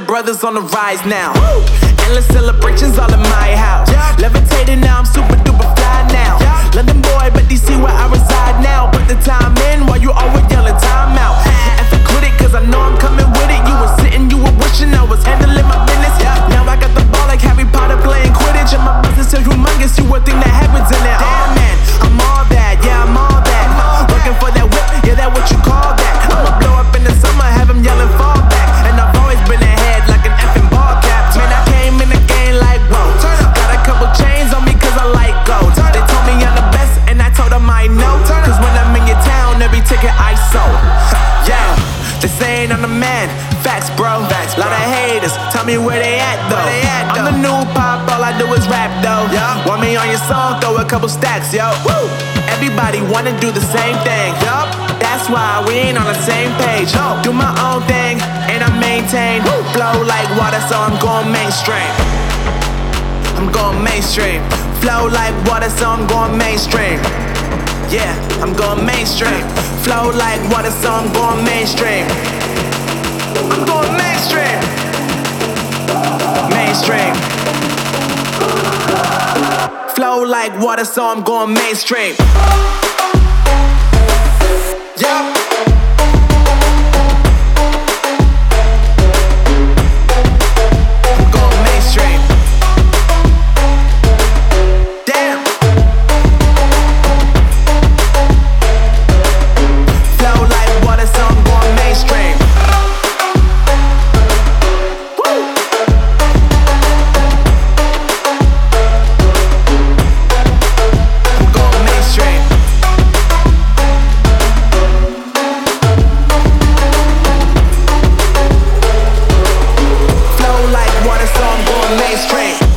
brothers on the rise now. Endless celebrations all in my house. Levitating now, I'm super duper fly now. London boy, but DC where I reside now. Put the time in while you always yelling time out. And for quit it, cause I know I'm coming with it. You were sitting, you were wishing I was handling my business. Now I got the ball like Harry Potter playing Quidditch. And my business is humongous, you would think that happens in it. Oh man, I'm all that, yeah, I'm all that. Working for that whip, yeah, that what you call that. I'ma blow up in the summer, have him yelling fall back. And I've always been ahead like an effing ball cap. Man, I came in the game like, whoa. Got a couple chains on me cause I like gold. They told me I'm the best and I told them I know. Cause when I'm in your town, every ticket I sold. Yeah, they saying I'm the man. Facts, bro. Lot of haters, tell me where they at though. I'm the new pop, all I do is rap though. Want me on your song, throw a couple stacks, yo. Woo! Everybody wanna do the same thing. That's why we ain't on the same page. Do my own thing and I maintain. Flow like water, so I'm going mainstream. I'm going mainstream. Flow like water, so I'm going mainstream. Yeah, I'm going mainstream. Flow like water, so I'm going mainstream. I'm going mainstream. Mainstream. Flow like water, so I'm going mainstream. Yup. I'm going mainstream. Damn. Flow like water, so I'm going mainstream. Mainstream.